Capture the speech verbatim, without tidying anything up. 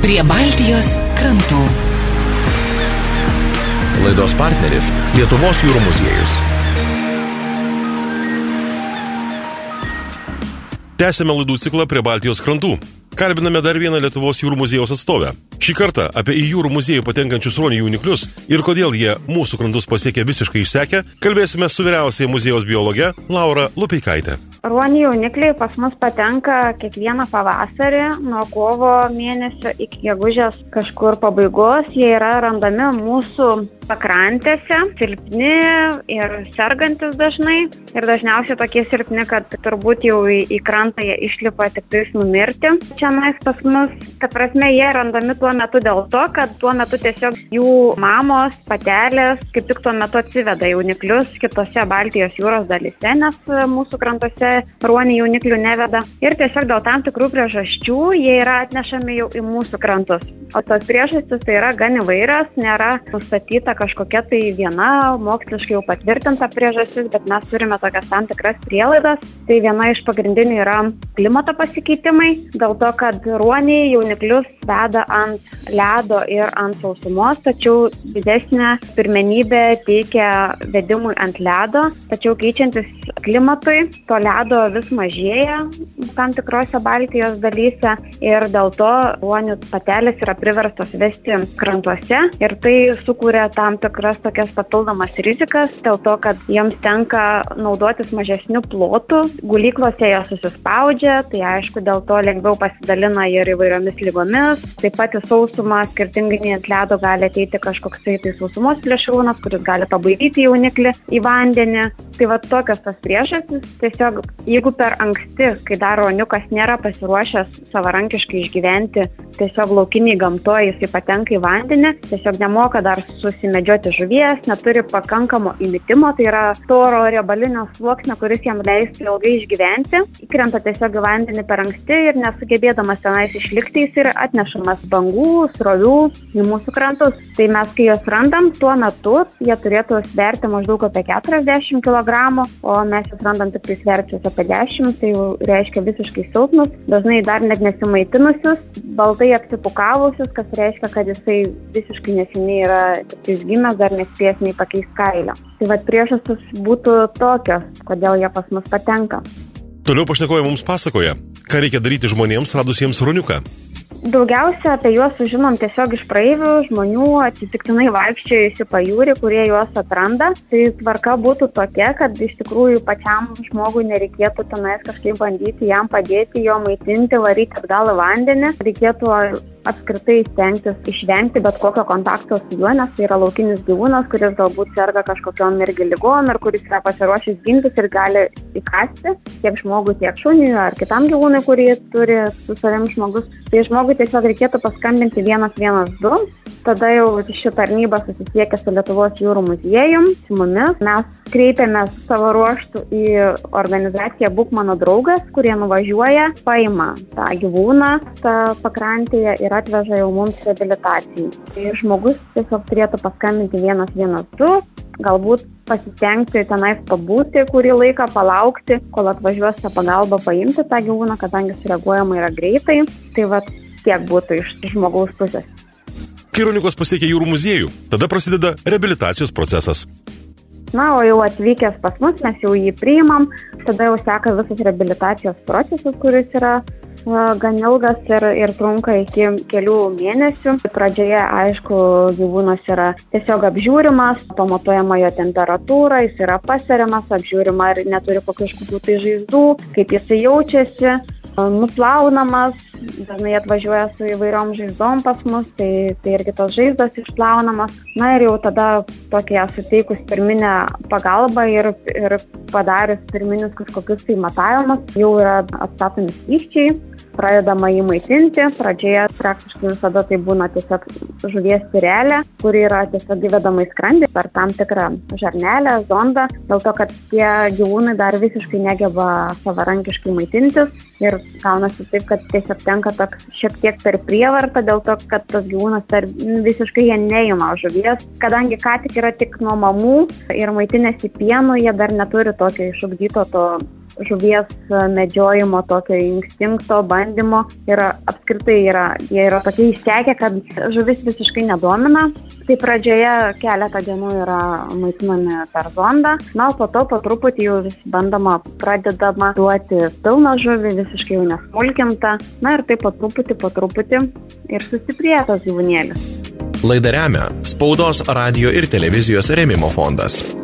Prie Baltijos krantų. Laidos partneris Lietuvos jūrų muziejus. Tęsime laidų ciklą Prie Baltijos krantų. Kalbiname dar vieną Lietuvos jūrų muziejaus atstovę. Šį kartą apie į jūrų muziejų patenkančius ruonių jauniklius ir kodėl jie mūsų krantus pasiekia visiškai išsekę, kalbėsime su vyriausiaja muziejaus biologe Laura Lupeikaite. Ruonių jaunikliai pas mus patenka kiekvieną pavasarį, nuo kovo mėnesio iki gegužės kažkur pabaigos. Jie yra randami mūsų pakrantėse, silpni ir sergantis dažnai. Ir dažniausiai tokie silpni, kad turbūt jau į, į krantą jie išlipa tik tais numirti. Čia nais pas mus, ta prasme, jie randami tuo metu dėl to, kad tuo metu tiesiog jų mamos, patelės, kaip tik tuo metu atsiveda jauniklius kitose Baltijos jūros dalyse, nes mūsų krantose ruonių jauniklių neveda. Ir tiesiog dėl tam tikrų priežasčių jie yra atnešami jau į mūsų krantus. O tos priežastys tai yra gan įvairios, nėra nustatyta kažkokia tai viena moksliškai jau patvirtinta priežastis, bet mes turime tokias tam tikras prielaidas. Tai viena iš pagrindinių yra klimato pasikeitimai, dėl to, kad ruoniai jauniklius veda ant ledo ir ant sausumos, tačiau didesnė pirmenybė teikia vedimui ant ledo, tačiau keičiantis klimatui, to ledo vis mažėja tam tikrose Baltijos dalyse ir dėl to ruonių patelės yra priverstos vesti krantuose ir tai sukuria tam tikras tokias papildomas rizikas, dėl to, kad jiems tenka naudotis mažesniu plotu, gulyklose jie susispaudžia, tai aišku, dėl to lengviau pasidalina ir įvairiomis lygomis, taip pat į sausumą skirtingai nei ant ledo gali ateiti kažkoks tai sausumos plėšrūnas, kuris gali pabaidyti jauniklį į vandenį. Tai va tokios tas priežastys, tiesiog jeigu per anksti, kai dar ruoniukas nėra pasiruošęs savarankiškai išgyventi tiesiog laukiniai gamtoje, jisai patenka į vandenį, tiesiog nemoka dar susimedžioti žuvies, neturi pakankamo įmitimo, tai yra storo riebalinio sluoksnio, kuris jam leistų ilgai išgyventi, įkrenta tiesiog į vandenį per anksti ir nesugebėdamas tenais išlikti, jis yra atnešamas bangų, srovių į mūsų krantus. Tai mes, kai juos randam, tuo metu jie turėtų sverti maždaug apie keturiasdešimt kilogramų, o mes juos randam tik tai sverčius apie dešimt, tai jau reiškia visiškai silpnus, dažnai dar net nesimaitinusius, baltai apsipukavusius, kas reiškia, kad jisai visiškai neseniai yra tik gimęs, dar nespės nei pakeis kailio. Tai vat priežastys būtų tokios, kodėl jie pas mus patenka. Toliau pašnekovai mums pasakoja, ką reikia daryti žmonėms radusiems ruoniuką. Daugiausia apie juos sužinom tiesiog iš praeivių, žmonių atsitiktinai vaikščiojusių pajūrį, kurie juos atranda. Tai tvarka būtų tokia, kad iš tikrųjų pačiam žmogui nereikėtų tenais kažkaip bandyti jam padėti, jo maitinti, varyti atgal į vandenį. Reikėtų apskritai stengtis išvengti bet kokio kontakto su juo, nes tai yra laukinis gyvūnas, kuris galbūt serga kažkokiom irgi ligom ir kuris yra pasiruošęs gintis ir gali įkasti tiek žmogui, tiek šuniui ar kitam gyvūnui, kurį turi su savim žmogus. Tai žmogui tiesiog reikėtų paskambinti vienas vienas du, tada jau ši tarnyba susisiekia su Lietuvos jūrų muziejum, su mumis. Mes kreipiamės savo ruoštų į organizaciją Būk mano draugas, kurie nuvažiuoja, paima tą gyvūną tą pakrantėje ir atveža jau mums reabilitacijai. Tai žmogus tiesiog turėtų paskambinti vienas vienas du, galbūt pasistengti tenais pabūti kurį laiką, palaukti, kol atvažiuos tą pagalbą paimti tą gyvūną, kadangi sureaguojama yra greitai. Tai va tiek būtų iš žmogaus pusės. Kai ruoniukas pasiekia jūrų muziejų, tada prasideda reabilitacijos procesas. Na, o jau atvykęs pas mus, mes jau jį priimam, tada jau seka visas reabilitacijos procesas, kuris yra gan ilgas ir, ir trunka iki kelių mėnesių. Pradžioje, aišku, gyvūnas yra tiesiog apžiūrimas, pamatuojama jo temperatūra, jis yra pasveriamas, apžiūrima ir neturi kokių tai žaizdų, kaip jisai jaučiasi, nuplaunamas, dažnai atvažiuoja su įvairiom žaizdom pas mus, tai, tai irgi tos žaizdos išplaunamas. Na ir jau tada tokia suteikus pirminę pagalbą ir, ir padarius pirminius kažkokius tai matavimus, jau yra atstatomi skysčiai, pradedama jį maitinti. Pradžioje praktiškai visada tai būna tiesiog žuvies tyrelė, kuri yra tiesiog įvedama į skrandį per tam tikrą žarnelę, zondą, dėl to, kad tie gyvūnai dar visiškai negeba savarankiškai maitintis ir gaunasi taip, kad tiesiog tenka toks šiek tiek per prievartą, dėl to, kad tas gyvūnas per, visiškai jie neima žuvies. Kadangi ką tik yra tik nuo mamų ir maitinėsi pienu, jie dar neturi tokio išugdyto to žuvies medžiojimo, tokio instinkto, bandymo. Ir apskritai yra, jie yra tokie išsekę, kad žuvis visiškai nedomina. Tai pradžioje keletą dienų yra maitinami per zondą, na, o po to po truputį jau vis bandoma, pradedama duoti pilną žuvį, visiškai jau nesmulkintą, na ir taip po truputį, po truputį ir sustiprėja tas gyvūnėlis. Laidą remia Spaudos, radijo ir televizijos rėmimo fondas.